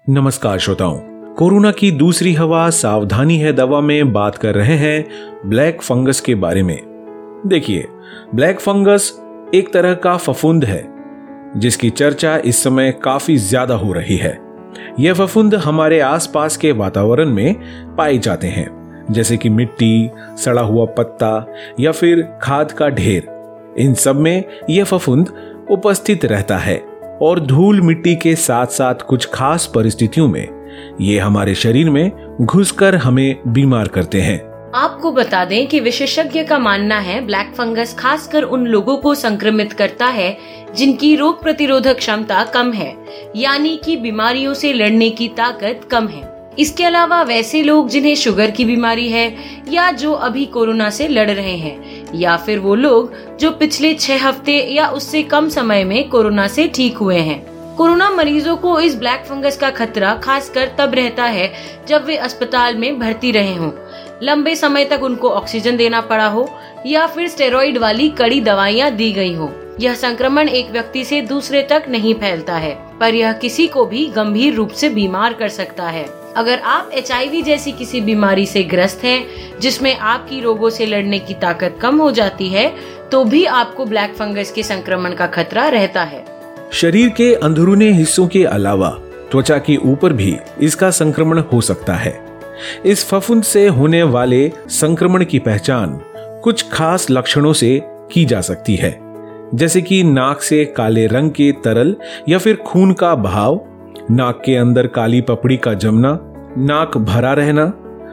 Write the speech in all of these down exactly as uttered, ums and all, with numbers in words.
नमस्कार श्रोताओं, कोरोना की दूसरी हवा सावधानी है दवा में बात कर रहे हैं ब्लैक फंगस के बारे में। देखिए, ब्लैक फंगस एक तरह का फफूंद है जिसकी चर्चा इस समय काफी ज्यादा हो रही है। यह फफूंद हमारे आसपास के वातावरण में पाए जाते हैं, जैसे कि मिट्टी, सड़ा हुआ पत्ता या फिर खाद का ढेर। इन सब में यह फफूंद उपस्थित रहता है और धूल मिट्टी के साथ साथ कुछ खास परिस्थितियों में ये हमारे शरीर में घुसकर हमें बीमार करते हैं। आपको बता दें कि विशेषज्ञ का मानना है ब्लैक फंगस खासकर उन लोगों को संक्रमित करता है जिनकी रोग प्रतिरोधक क्षमता कम है, यानी कि बीमारियों से लड़ने की ताकत कम है। इसके अलावा वैसे लोग जिन्हें शुगर की बीमारी है या जो अभी कोरोना से लड़ रहे हैं, या फिर वो लोग जो पिछले छह हफ्ते या उससे कम समय में कोरोना से ठीक हुए हैं। कोरोना मरीजों को इस ब्लैक फंगस का खतरा खासकर तब रहता है जब वे अस्पताल में भर्ती रहे हों, लंबे समय तक उनको ऑक्सीजन देना पड़ा हो या फिर स्टेरॉइड वाली कड़ी दवाइयाँ दी गई हो। यह संक्रमण एक व्यक्ति से दूसरे तक नहीं फैलता है, पर यह किसी को भी गंभीर रूप से बीमार कर सकता है। अगर आप एच आई वी जैसी किसी बीमारी से ग्रस्त हैं, जिसमें आपकी रोगों से लड़ने की ताकत कम हो जाती है, तो भी आपको ब्लैक फंगस के संक्रमण का खतरा रहता है। शरीर के अंदरूनी हिस्सों के अलावा त्वचा के ऊपर भी इसका संक्रमण हो सकता है। इस फफूंद से होने वाले संक्रमण की पहचान कुछ खास लक्षणों से की जा सकती है, जैसे कि नाक से काले रंग के तरल या फिर खून का बहाव, नाक के अंदर काली पपड़ी का जमना, नाक भरा रहना,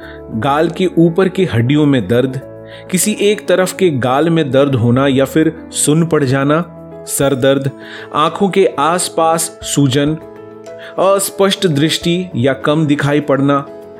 गाल के ऊपर की हड्डियों में दर्द, किसी एक तरफ के गाल में दर्द होना या फिर सुन्न पड़ जाना, सर दर्द, आंखों के आसपास सूजन, अस्पष्ट दृष्टि या कम दिखाई पड़ना,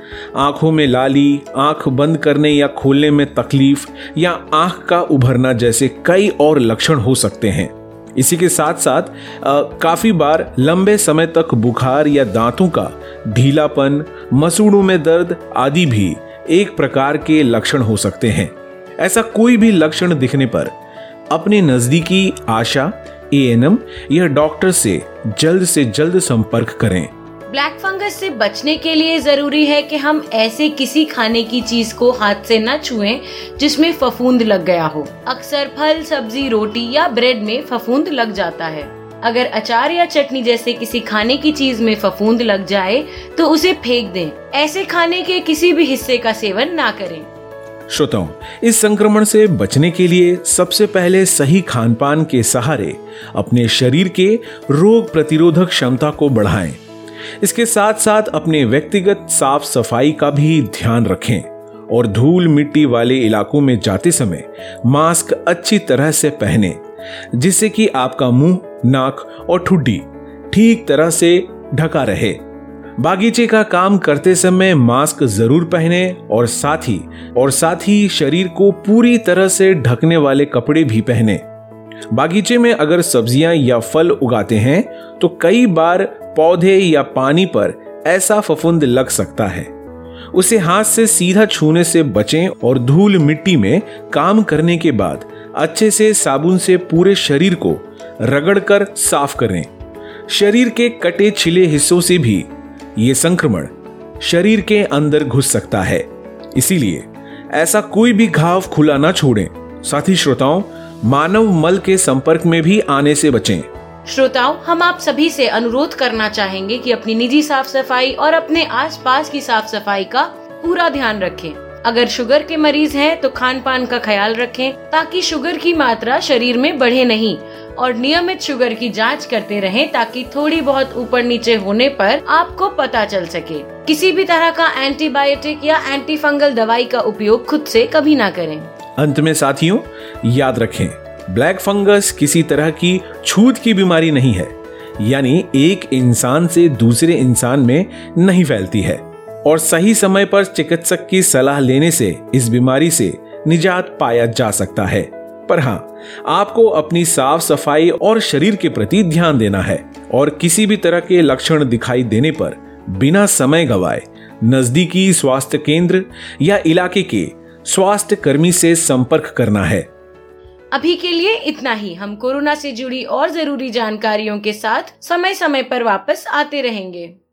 आंखों में लाली, आंख बंद करने या खोलने में तकलीफ या आंख का उभरना जैसे कई और लक्षण हो सकते हैं। इसी के साथ साथ आ, काफी बार लंबे समय तक बुखार या दांतों का ढीलापन, मसूड़ों में दर्द आदि भी एक प्रकार के लक्षण हो सकते हैं। ऐसा कोई भी लक्षण दिखने पर अपने नजदीकी आशा, ए एन एम या डॉक्टर से जल्द से जल्द संपर्क करें। ब्लैक फंगस से बचने के लिए जरूरी है कि हम ऐसे किसी खाने की चीज को हाथ से न छुएं जिसमें फफूंद लग गया हो। अक्सर फल, सब्जी, रोटी या ब्रेड में फफूंद लग जाता है। अगर अचार या चटनी जैसे किसी खाने की चीज में फफूंद लग जाए तो उसे फेंक दें। ऐसे खाने के किसी भी हिस्से का सेवन ना करें। श्रोताओं, इस संक्रमण से बचने के लिए सबसे पहले सही खान पान के सहारे अपने शरीर के रोग प्रतिरोधक क्षमता को बढ़ाएं। इसके साथ साथ अपने व्यक्तिगत साफ सफाई का भी ध्यान रखें और धूल मिट्टी वाले इलाकों में जाते समय मास्क अच्छी तरह से पहनें, जिससे कि आपका मुंह, नाक और ठुड्डी ठीक तरह से ढका रहे। बागीचे का काम करते समय मास्क जरूर पहनें और साथ ही और साथ ही शरीर को पूरी तरह से ढकने वाले कपड़े भी पहनें। बागीचे में अगर सब्जियां या फल उगाते हैं तो कई बार पौधे या पानी पर ऐसा फफूंद लग सकता है। उसे हाथ से सीधा छूने से बचें और धूल मिट्टी में काम करने के बाद अच्छे से साबुन से पूरे शरीर को रगड़कर साफ करें। शरीर के कटे छिले हिस्सों से भी ये संक्रमण शरीर के अंदर घुस सकता है, इसीलिए ऐसा कोई भी घाव खुला ना छोड़ें। साथ ही श्रोताओं, मानव मल के संपर्क में भी आने से बचें। श्रोताओं, हम आप सभी से अनुरोध करना चाहेंगे कि अपनी निजी साफ सफाई और अपने आसपास की साफ सफाई का पूरा ध्यान रखें। अगर शुगर के मरीज हैं तो खान पान का ख्याल रखें ताकि शुगर की मात्रा शरीर में बढ़े नहीं, और नियमित शुगर की जांच करते रहें ताकि थोड़ी बहुत ऊपर नीचे होने पर आपको पता चल सके। किसी भी तरह का एंटीबायोटिक या एंटी फंगल दवाई का उपयोग खुद से कभी ना करें। अंत में साथियों, याद रखें, ब्लैक फंगस किसी तरह की छूत की बीमारी नहीं है, यानी एक इंसान से दूसरे इंसान में नहीं फैलती है और सही समय पर चिकित्सक की सलाह लेने से इस बीमारी से निजात पाया जा सकता है। पर हाँ, आपको अपनी साफ सफाई और शरीर के प्रति ध्यान देना है और किसी भी तरह के लक्षण दिखाई देने पर बिना समय गवाए नजदीकी स्वास्थ्य केंद्र या इलाके के स्वास्थ्य कर्मी से संपर्क करना है। अभी के लिए इतना ही। हम कोरोना से जुड़ी और जरूरी जानकारियों के साथ समय समय पर वापस आते रहेंगे।